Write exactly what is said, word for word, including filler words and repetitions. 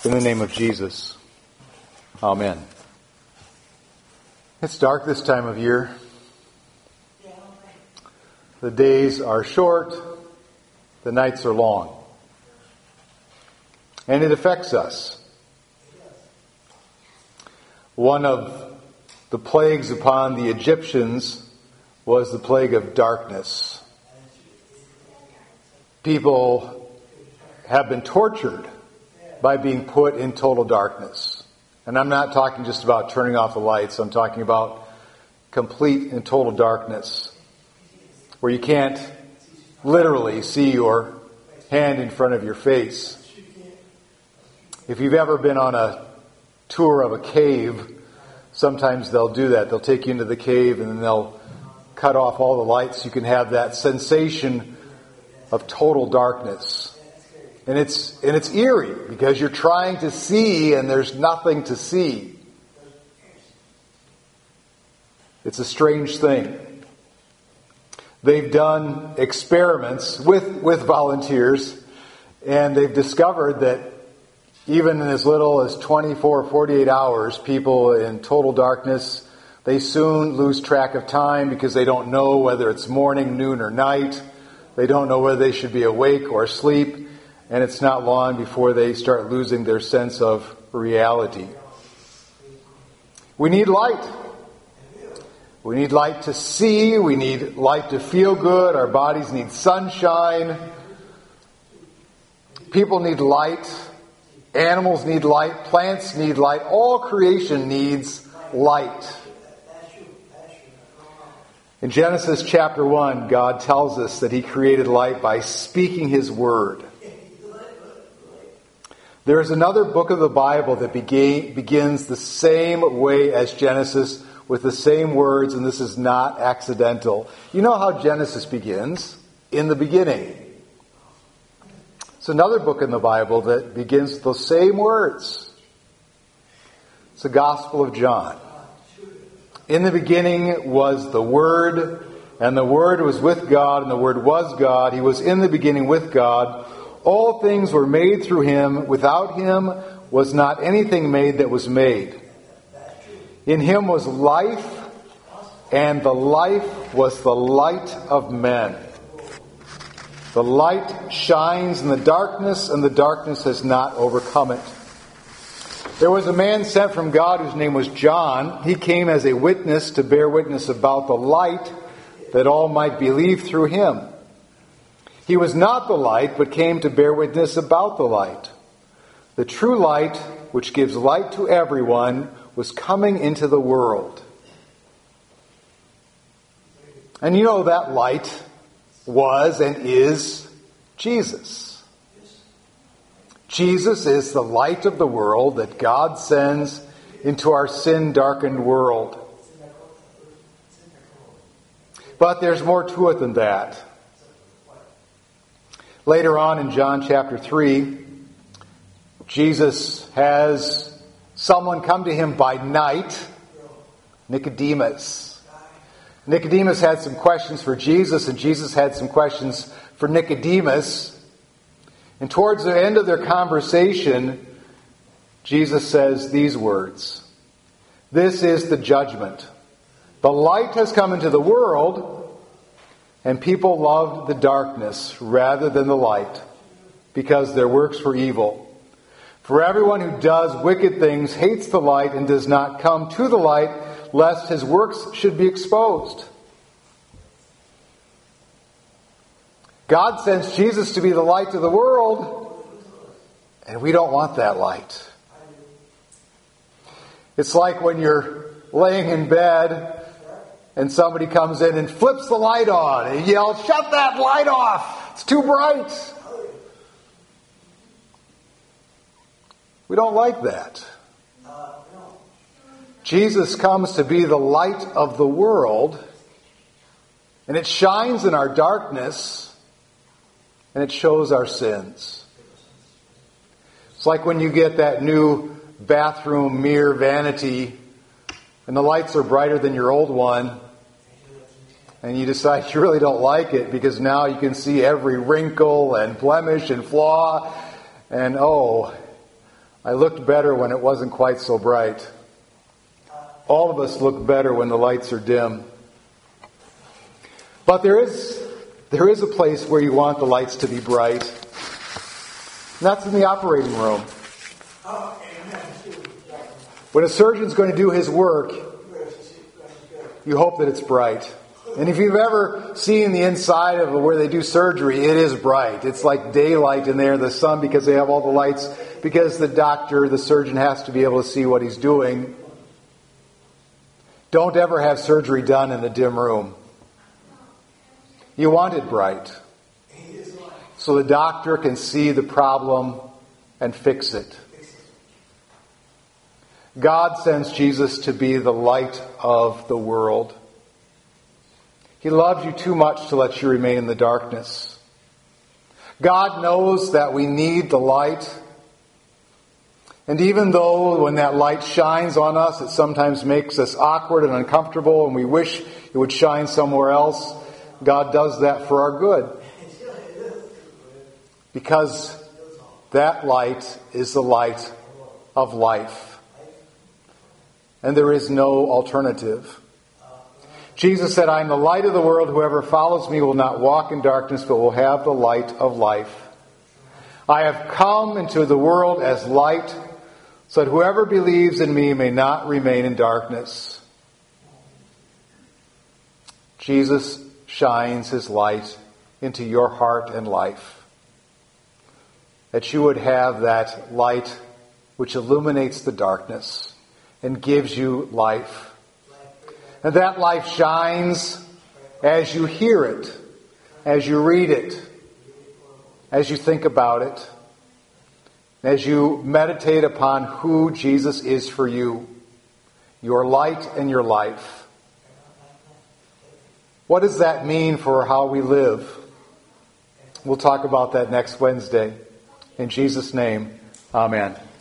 In the name of Jesus. Amen. It's dark this time of year. The days are short. The nights are long. And it affects us. One of the plagues upon the Egyptians was the plague of darkness. People have been tortured by being put in total darkness. And I'm not talking just about turning off the lights. I'm talking about complete and total darkness, where you can't literally see your hand in front of your face. If you've ever been on a tour of a cave, sometimes they'll do that. They'll take you into the cave and then they'll cut off all the lights. You can have that sensation of total darkness. And it's and it's eerie because you're trying to see and there's nothing to see. It's a strange thing. They've done experiments with, with volunteers, and they've discovered that even in as little as twenty-four, forty-eight hours, people in total darkness, they soon lose track of time because they don't know whether it's morning, noon, or night. They don't know whether they should be awake or asleep. And it's not long before they start losing their sense of reality. We need light. We need light to see. We need light to feel good. Our bodies need sunshine. People need light. Animals need light. Plants need light. All creation needs light. In Genesis chapter one, God tells us that He created light by speaking His word. There is another book of the Bible that began, begins the same way as Genesis, with the same words, and this is not accidental. You know how Genesis begins? In the beginning. It's another book in the Bible that begins with those same words. It's the Gospel of John. In the beginning was the Word, and the Word was with God, and the Word was God. He was in the beginning with God. All things were made through Him. Without Him was not anything made that was made. In Him was life, and the life was the light of men. The light shines in the darkness, and the darkness has not overcome it. There was a man sent from God whose name was John. He came as a witness to bear witness about the light, that all might believe through him. He was not the light, but came to bear witness about the light. The true light, which gives light to everyone, was coming into the world. And you know that light was and is Jesus. Jesus is the light of the world that God sends into our sin-darkened world. But there's more to it than that. Later on in John chapter three, Jesus has someone come to him by night, Nicodemus. Nicodemus had some questions for Jesus, and Jesus had some questions for Nicodemus. And towards the end of their conversation, Jesus says these words: "This is the judgment. The light has come into the world, and people loved the darkness rather than the light, because their works were evil. For everyone who does wicked things hates the light and does not come to the light, lest his works should be exposed." God sends Jesus to be the light of the world, and we don't want that light. It's like when you're laying in bed and somebody comes in and flips the light on and yells, "Shut that light off! It's too bright!" We don't like that. Jesus comes to be the light of the world, and it shines in our darkness, and it shows our sins. It's like when you get that new bathroom mirror vanity and the lights are brighter than your old one, and you decide you really don't like it because now you can see every wrinkle and blemish and flaw, and oh, I looked better when it wasn't quite so bright. All of us look better when the lights are dim. But there is, there is a place where you want the lights to be bright. And that's in the operating room. When a surgeon's going to do his work, you hope that it's bright. And if you've ever seen the inside of where they do surgery, it is bright. It's like daylight in there, the sun, because they have all the lights, because the doctor, the surgeon, has to be able to see what he's doing. Don't ever have surgery done in a dim room. You want it bright, so the doctor can see the problem and fix it. God sends Jesus to be the light of the world. He loves you too much to let you remain in the darkness. God knows that we need the light. And even though when that light shines on us, it sometimes makes us awkward and uncomfortable and we wish it would shine somewhere else, God does that for our good. Because that light is the light of life. And there is no alternative. Jesus said, I am the light of the world. Whoever follows me will not walk in darkness, but will have the light of life. I have come into the world as light, so that whoever believes in me may not remain in darkness. Jesus shines his light into your heart and life. That you would have that light which illuminates the darkness and gives you life. And that life shines as you hear it, as you read it, as you think about it, as you meditate upon who Jesus is for you, your light and your life. What does that mean for how we live? We'll talk about that next Wednesday. In Jesus' name, amen.